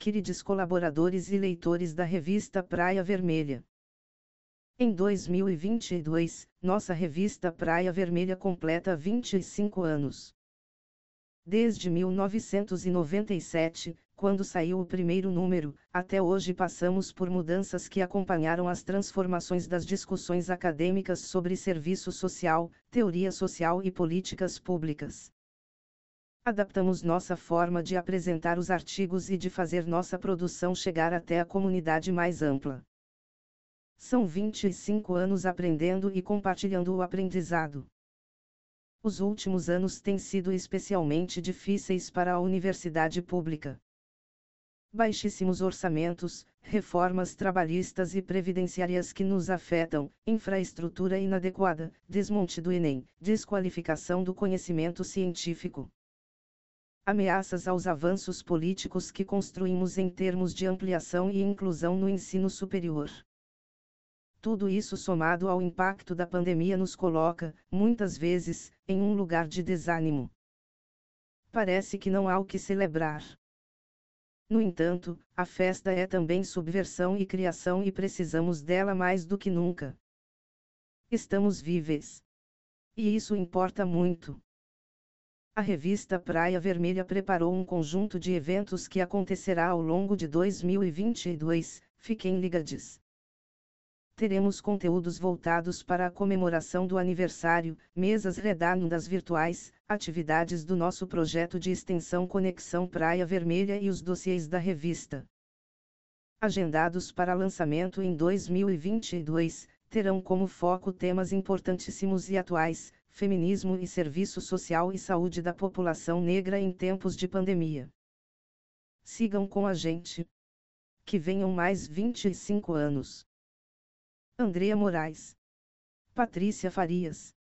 queridos colaboradores e leitores da revista Praia Vermelha. Em 2022, nossa revista Praia Vermelha completa 25 anos. Desde 1997, quando saiu o primeiro número, até hoje passamos por mudanças que acompanharam as transformações das discussões acadêmicas sobre serviço social, teoria social e políticas públicas. Adaptamos nossa forma de apresentar os artigos e de fazer nossa produção chegar até a comunidade mais ampla. São 25 anos aprendendo e compartilhando o aprendizado. Os últimos anos têm sido especialmente difíceis para a universidade pública. Baixíssimos orçamentos, reformas trabalhistas e previdenciárias que nos afetam, infraestrutura inadequada, desmonte do Enem, desqualificação do conhecimento científico. Ameaças aos avanços políticos que construímos em termos de ampliação e inclusão no ensino superior. Tudo isso somado ao impacto da pandemia nos coloca, muitas vezes, em um lugar de desânimo. Parece que não há o que celebrar. No entanto, a festa é também subversão e criação e precisamos dela mais do que nunca. Estamos vivos. E isso importa muito. A revista Praia Vermelha preparou um conjunto de eventos que acontecerá ao longo de 2022, fiquem ligados. Teremos conteúdos voltados para a comemoração do aniversário, mesas redondas virtuais, atividades do nosso projeto de extensão Conexão Praia Vermelha e os dossiês da revista. Agendados para lançamento em 2022, terão como foco temas importantíssimos e atuais, feminismo e serviço social e saúde da população negra em tempos de pandemia. Sigam com a gente. Que venham mais 25 anos. Andrea Moraes. Patrícia Farias.